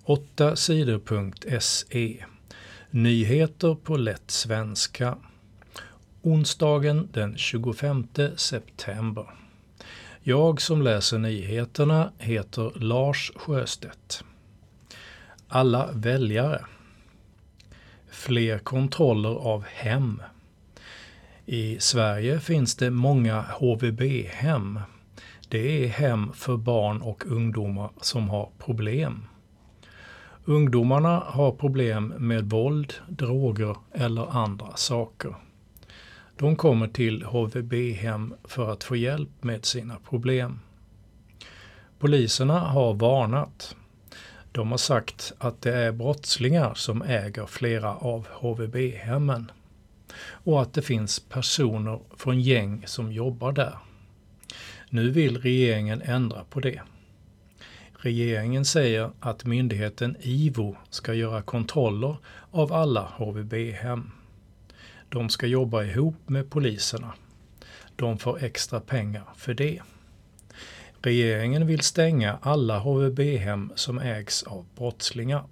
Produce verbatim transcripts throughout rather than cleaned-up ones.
åtta sidor punkt se. Nyheter på lätt svenska. Onsdagen den tjugofemte september. Jag som läser nyheterna heter Lars Sjöstedt. Alla väljare. Fler kontroller av hem. I Sverige finns det många H V B-hem. Det är hem för barn och ungdomar som har problem. Ungdomarna har problem med våld, droger eller andra saker. De kommer till H V B-hem för att få hjälp med sina problem. Poliserna har varnat. De har sagt att det är brottslingar som äger flera av H V B-hemmen och att det finns personer från gäng som jobbar där. Nu vill regeringen ändra på det. Regeringen säger att myndigheten I V O ska göra kontroller av alla H V B-hem. De ska jobba ihop med poliserna. De får extra pengar för det. Regeringen vill stänga alla H V B-hem som ägs av brottslingar.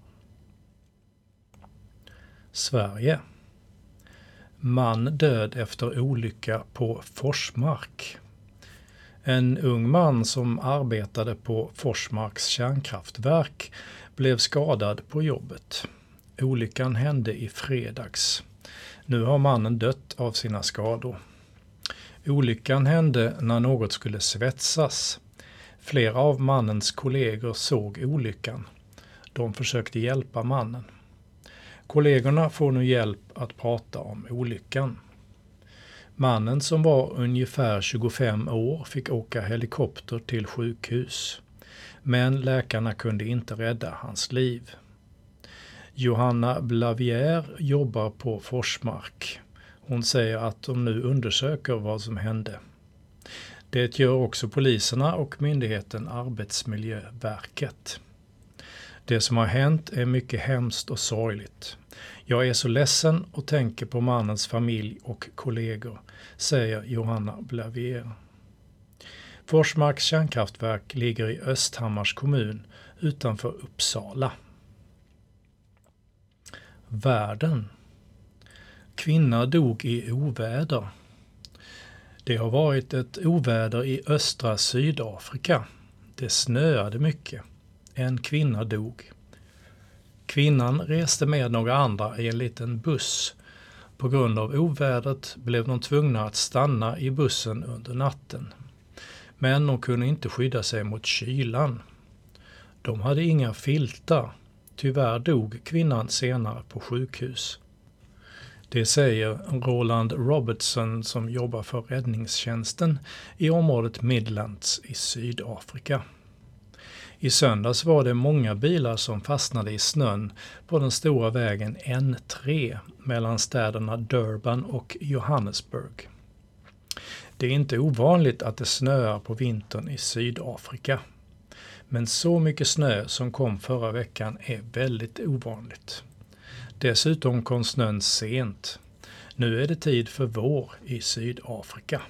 Sverige. Man död efter olycka på Forsmark. En ung man som arbetade på Forsmarks kärnkraftverk blev skadad på jobbet. Olyckan hände i fredags. Nu har mannen dött av sina skador. Olyckan hände när något skulle svetsas. Flera av mannens kollegor såg olyckan. De försökte hjälpa mannen. Kollegorna får nu hjälp att prata om olyckan. Mannen som var ungefär tjugofem år fick åka helikopter till sjukhus. Men läkarna kunde inte rädda hans liv. Johanna Blavier jobbar på Forsmark. Hon säger att de nu undersöker vad som hände. Det gör också poliserna och myndigheten Arbetsmiljöverket. Det som har hänt är mycket hemskt och sorgligt. Jag är så ledsen och tänker på mannens familj och kollegor, säger Johanna Blavier. Forsmarks kärnkraftverk ligger i Östhammars kommun utanför Uppsala. Världen. Kvinna dog i oväder. Det har varit ett oväder i östra Sydafrika. Det snöade mycket. En kvinna dog. Kvinnan reste med några andra i en liten buss. På grund av ovädret blev de tvungna att stanna i bussen under natten. Men de kunde inte skydda sig mot kylan. De hade inga filtar. Tyvärr dog kvinnan senare på sjukhus. Det säger Roland Robertson som jobbar för räddningstjänsten i området Midlands i Sydafrika. I söndags var det många bilar som fastnade i snön på den stora vägen N tre mellan städerna Durban och Johannesburg. Det är inte ovanligt att det snöar på vintern i Sydafrika. Men så mycket snö som kom förra veckan är väldigt ovanligt. Dessutom kom snön sent. Nu är det tid för vår i Sydafrika.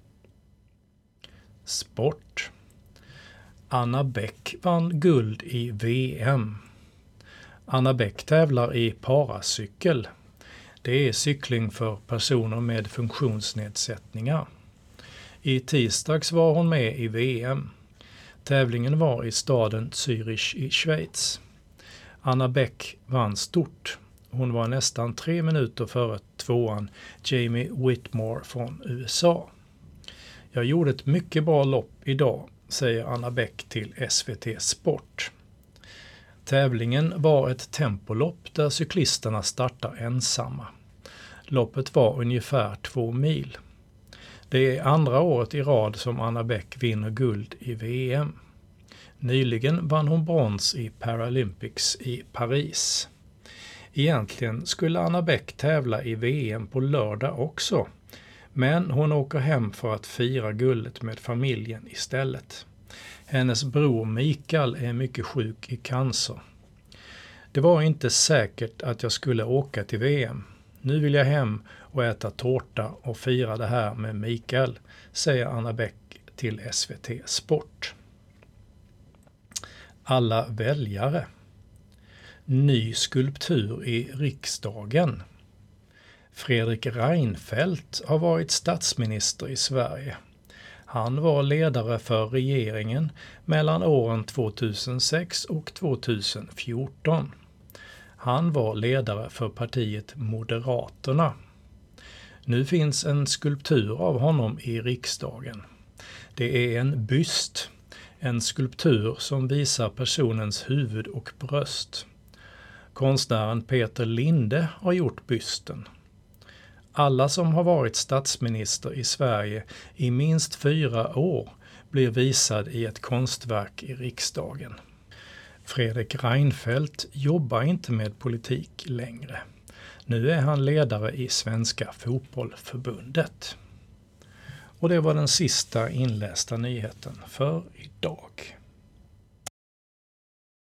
Sport. Anna Bäck vann guld i V M. Anna Bäck tävlar i paracykel. Det är cykling för personer med funktionsnedsättningar. I tisdags var hon med i V M. Tävlingen var i staden Zürich i Schweiz. Anna Bäck vann stort. Hon var nästan tre minuter före tvåan Jamie Whitmore från U S A. Jag gjorde ett mycket bra lopp idag, säger Anna Bäck till S V T Sport. Tävlingen var ett tempolopp där cyklisterna startar ensamma. Loppet var ungefär två mil. Det är andra året i rad som Anna Bäck vinner guld i V M. Nyligen vann hon brons i Paralympics i Paris. Egentligen skulle Anna Bäck tävla i V M på lördag också. Men hon åker hem för att fira guldet med familjen istället. Hennes bror Mikael är mycket sjuk i cancer. Det var inte säkert att jag skulle åka till V M. Nu vill jag hem och äta tårta och fira det här med Mikael, säger Anna Bäck till S V T Sport. Alla väljare. Ny skulptur i riksdagen. Fredrik Reinfeldt har varit statsminister i Sverige. Han var ledare för regeringen mellan åren två tusen sex och två tusen fjorton. Han var ledare för partiet Moderaterna. Nu finns en skulptur av honom i riksdagen. Det är en byst, en skulptur som visar personens huvud och bröst. Konstnären Peter Linde har gjort bysten. Alla som har varit statsminister i Sverige i minst fyra år blir visad i ett konstverk i riksdagen. Fredrik Reinfeldt jobbar inte med politik längre. Nu är han ledare i Svenska fotbollförbundet. Och det var den sista inlästa nyheten för idag.